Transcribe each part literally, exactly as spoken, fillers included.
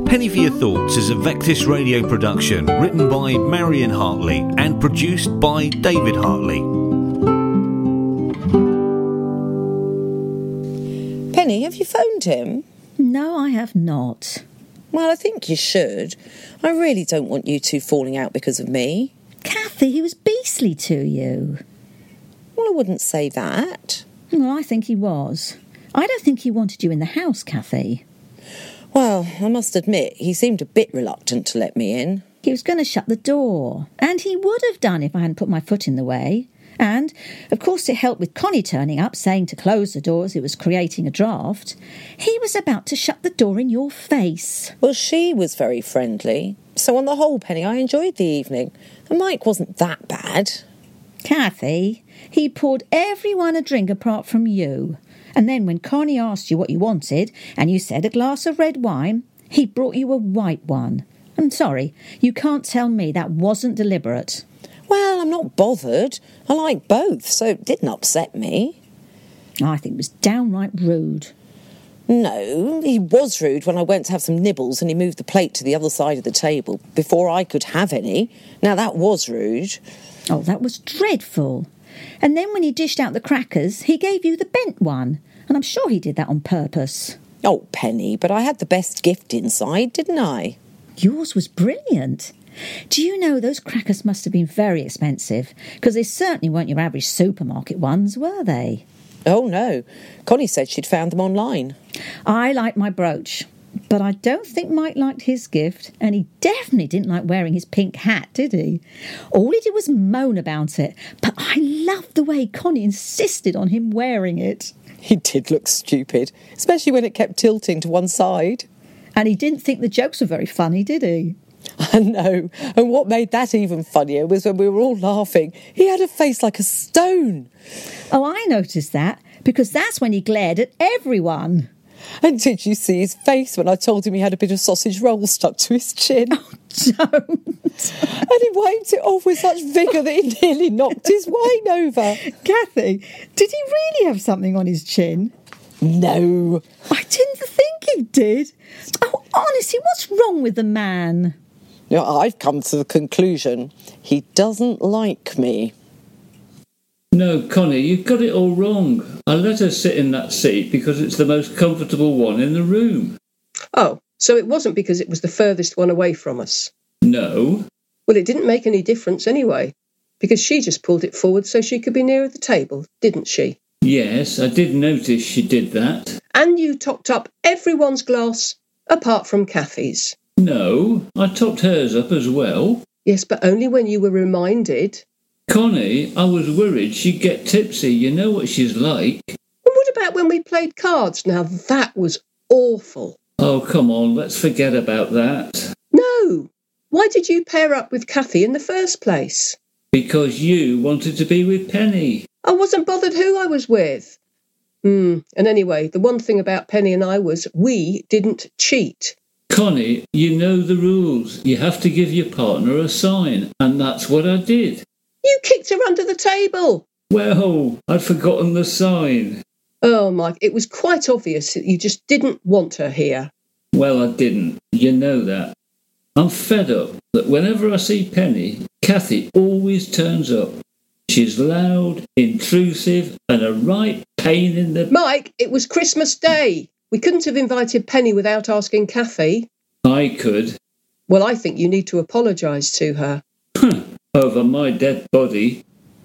Penny for Your Thoughts is a Vectis radio production written by Marion Hartley and produced by David Hartley. Penny, have you phoned him? No, I have not. Well, I think you should. I really don't want you two falling out because of me. Kathy, he was beastly to you. Well, I wouldn't say that. Well, I think he was. I don't think he wanted you in the house, Kathy. Well, I must admit, he seemed a bit reluctant to let me in. He was going to shut the door, and he would have done if I hadn't put my foot in the way. And, of course, it helped with Connie turning up, saying to close the door as it was creating a draft. He was about to shut the door in your face. Well, she was very friendly. So on the whole, Penny, I enjoyed the evening. And Mike wasn't that bad. Kathy, he poured everyone a drink apart from you. And then when Connie asked you what you wanted, and you said a glass of red wine, he brought you a white one. I'm sorry, you can't tell me that wasn't deliberate. Well, I'm not bothered. I like both, so it didn't upset me. I think it was downright rude. No, he was rude when I went to have some nibbles and he moved the plate to the other side of the table before I could have any. Now, that was rude. Oh, that was dreadful. And then when he dished out the crackers, he gave you the bent one. And I'm sure he did that on purpose. Oh, Penny, but I had the best gift inside, didn't I? Yours was brilliant. Do you know those crackers must have been very expensive? Because they certainly weren't your average supermarket ones, were they? Oh, no. Connie said she'd found them online. I like my brooch. But I don't think Mike liked his gift, and he definitely didn't like wearing his pink hat, did he? All he did was moan about it, but I loved the way Connie insisted on him wearing it. He did look stupid, especially when it kept tilting to one side. And he didn't think the jokes were very funny, did he? I know, and what made that even funnier was when we were all laughing, he had a face like a stone. Oh, I noticed that, because that's when he glared at everyone. And did you see his face when I told him he had a bit of sausage roll stuck to his chin? Oh, don't. And he wiped it off with such vigour that he nearly knocked his wine over. Kathy, did he really have something on his chin? No. I didn't think he did. Oh, honestly, what's wrong with the man? You know, I've come to the conclusion he doesn't like me. No, Connie, you've got it all wrong. I let her sit in that seat because it's the most comfortable one in the room. Oh, so it wasn't because it was the furthest one away from us? No. Well, it didn't make any difference anyway, because she just pulled it forward so she could be nearer the table, didn't she? Yes, I did notice she did that. And you topped up everyone's glass, apart from Kathy's. No, I topped hers up as well. Yes, but only when you were reminded. Connie, I was worried she'd get tipsy. You know what she's like. And what about when we played cards? Now, that was awful. Oh, come on, let's forget about that. No. Why did you pair up with Kathy in the first place? Because you wanted to be with Penny. I wasn't bothered who I was with. Hmm. And anyway, the one thing about Penny and I was we didn't cheat. Connie, you know the rules. You have to give your partner a sign, and that's what I did. You kicked her under the table. Well, I'd forgotten the sign. Oh, Mike, it was quite obvious that you just didn't want her here. Well, I didn't. You know that. I'm fed up that whenever I see Penny, Kathy always turns up. She's loud, intrusive, and a right pain in the... Mike, it was Christmas Day. We couldn't have invited Penny without asking Kathy. I could. Well, I think you need to apologise to her. Over my dead body.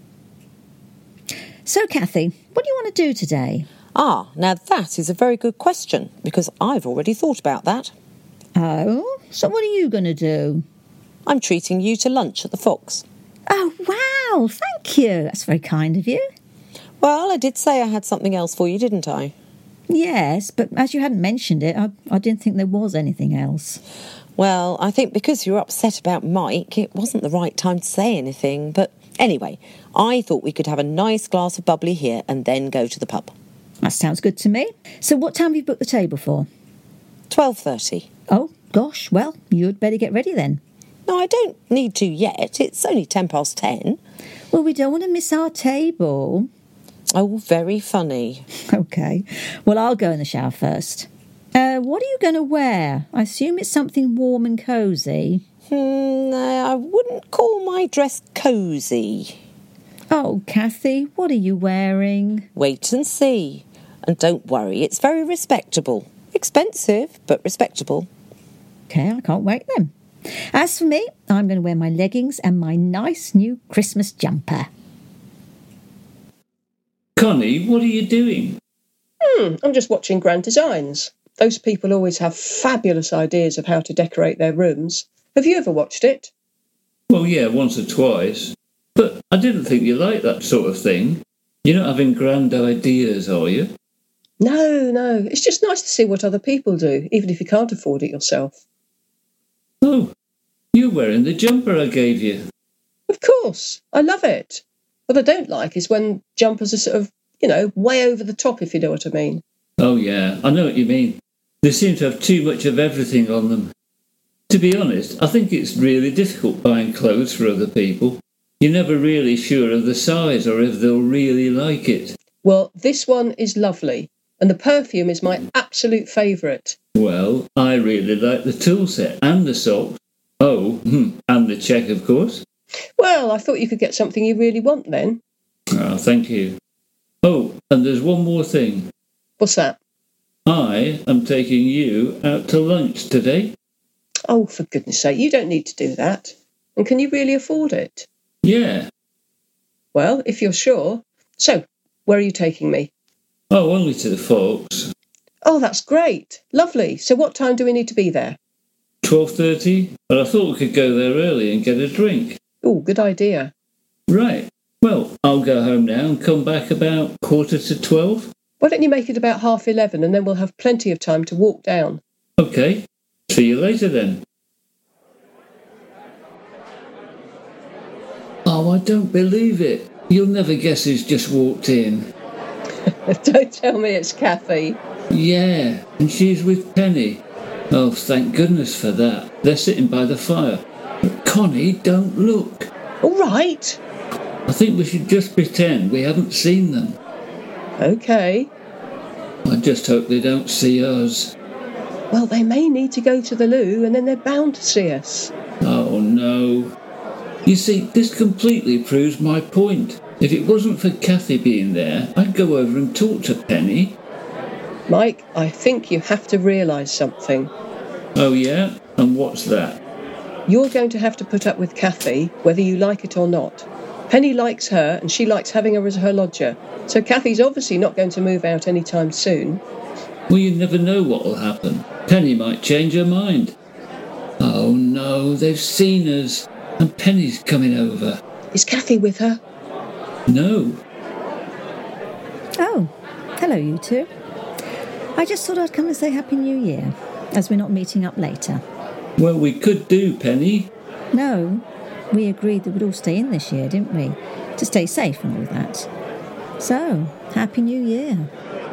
So, Kathy, what do you want to do today? Ah, now that is a very good question, because I've already thought about that. Oh, so what are you going to do? I'm treating you to lunch at the Fox. Oh, wow, thank you. That's very kind of you. Well, I did say I had something else for you, didn't I? Yes, but as you hadn't mentioned it, I, I didn't think there was anything else. Well, I think because you were upset about Mike, it wasn't the right time to say anything. But anyway, I thought we could have a nice glass of bubbly here and then go to the pub. That sounds good to me. So what time have you booked the table for? twelve thirty. Oh, gosh, well, you'd better get ready then. No, I don't need to yet. It's only ten past ten. Well, we don't want to miss our table. Oh, very funny. OK. Well, I'll go in the shower first. Uh, what are you going to wear? I assume it's something warm and cosy. Hmm, no, I wouldn't call my dress cosy. Oh, Kathy, what are you wearing? Wait and see. And don't worry, it's very respectable. Expensive, but respectable. OK, I can't wait then. As for me, I'm going to wear my leggings and my nice new Christmas jumper. Connie, what are you doing? Hmm, I'm just watching Grand Designs. Those people always have fabulous ideas of how to decorate their rooms. Have you ever watched it? Well, yeah, once or twice. But I didn't think you liked that sort of thing. You're not having grand ideas, are you? No, no. It's just nice to see what other people do, even if you can't afford it yourself. Oh, you're wearing the jumper I gave you. Of course. I love it. What I don't like is when jumpers are sort of, you know, way over the top, if you know what I mean. Oh, yeah, I know what you mean. They seem to have too much of everything on them. To be honest, I think it's really difficult buying clothes for other people. You're never really sure of the size or if they'll really like it. Well, this one is lovely, and the perfume is my absolute favourite. Well, I really like the tool set and the socks. Oh, and the check, of course. Well, I thought you could get something you really want then. Oh, thank you. Oh, and there's one more thing. What's that? I am taking you out to lunch today. Oh, for goodness sake, you don't need to do that. And can you really afford it? Yeah. Well, if you're sure. So, where are you taking me? Oh, only to the Forks. Oh, that's great. Lovely. So what time do we need to be there? twelve thirty? But I thought we could go there early and get a drink. Oh, good idea. Right. Well, I'll go home now and come back about quarter to twelve. Why don't you make it about half eleven and then we'll have plenty of time to walk down. OK. See you later then. Oh, I don't believe it. You'll never guess who's just walked in. Don't tell me it's Kathy. Yeah, and she's with Penny. Oh, thank goodness for that. They're sitting by the fire. But Connie, don't look. All right. I think we should just pretend we haven't seen them. OK. I just hope they don't see us. Well, they may need to go to the loo and then they're bound to see us. Oh, no. You see, this completely proves my point. If it wasn't for Kathy being there, I'd go over and talk to Penny. Mike, I think you have to realise something. Oh, yeah? And what's that? You're going to have to put up with Kathy, whether you like it or not. Penny likes her, and she likes having her as her lodger. So Kathy's obviously not going to move out anytime soon. Well, you never know what'll happen. Penny might change her mind. Oh, no, they've seen us. And Penny's coming over. Is Kathy with her? No. Oh, hello, you two. I just thought I'd come and say Happy New Year, as we're not meeting up later. Well, we could do, Penny. No, we agreed that we'd all stay in this year, didn't we? To stay safe and all that. So, Happy New Year.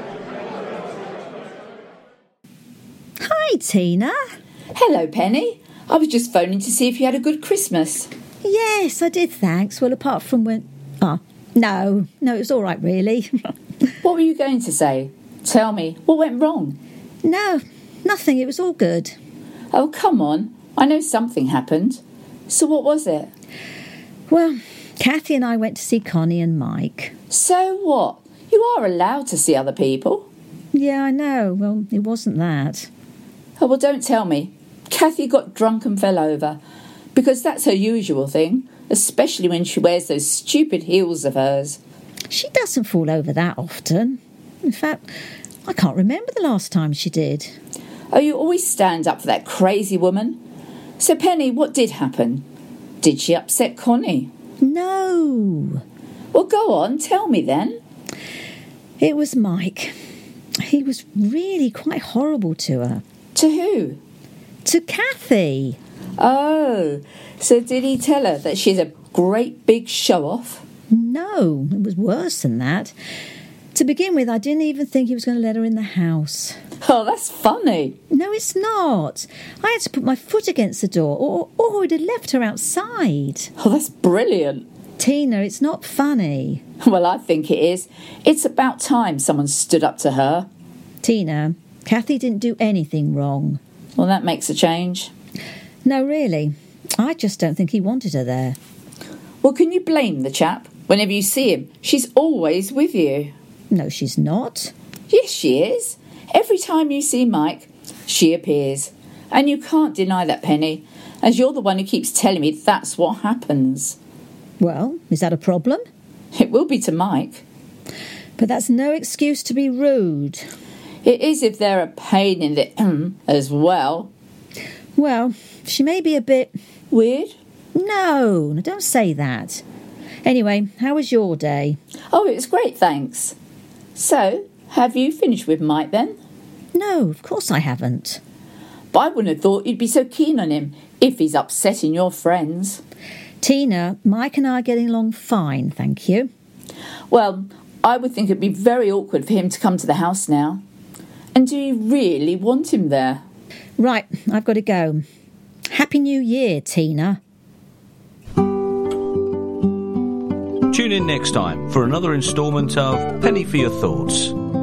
Hi, Tina. Hello, Penny. I was just phoning to see if you had a good Christmas. Yes, I did, thanks. Well, apart from when... Oh, no, no, it was all right, really. What were you going to say? Tell me, what went wrong? No, nothing. It was all good. Oh, come on. I know something happened. So what was it? Well, Kathy and I went to see Connie and Mike. So what? You are allowed to see other people. Yeah, I know. Well, it wasn't that. Oh, well, don't tell me. Kathy got drunk and fell over. Because that's her usual thing, especially when she wears those stupid heels of hers. She doesn't fall over that often. In fact, I can't remember the last time she did. Oh, you always stand up for that crazy woman. So, Penny, what did happen? Did she upset Connie? No. Well, go on, tell me then. It was Mike. He was really quite horrible to her. To who? To Kathy. Oh, so did he tell her that she's a great big show-off? No, it was worse than that. To begin with, I didn't even think he was going to let her in the house. Oh, that's funny. No, it's not. I had to put my foot against the door, or, or I'd have left her outside. Oh, that's brilliant. Tina, it's not funny. Well, I think it is. It's about time someone stood up to her. Tina, Kathy didn't do anything wrong. Well, that makes a change. No, really. I just don't think he wanted her there. Well, can you blame the chap? Whenever you see him, she's always with you. No, she's not. Yes, she is. Every time you see Mike, she appears. And you can't deny that, Penny, as you're the one who keeps telling me that's what happens. Well, is that a problem? It will be to Mike. But that's no excuse to be rude. It is if they're a pain in the as well. Well, she may be a bit... Weird? No, don't say that. Anyway, how was your day? Oh, it was great, thanks. So, have you finished with Mike then? No, of course I haven't. But I wouldn't have thought you'd be so keen on him if he's upsetting your friends. Tina, Mike and I are getting along fine, thank you. Well, I would think it'd be very awkward for him to come to the house now. And do you really want him there? Right, I've got to go. Happy New Year, Tina. Tune in next time for another instalment of Penny for Your Thoughts.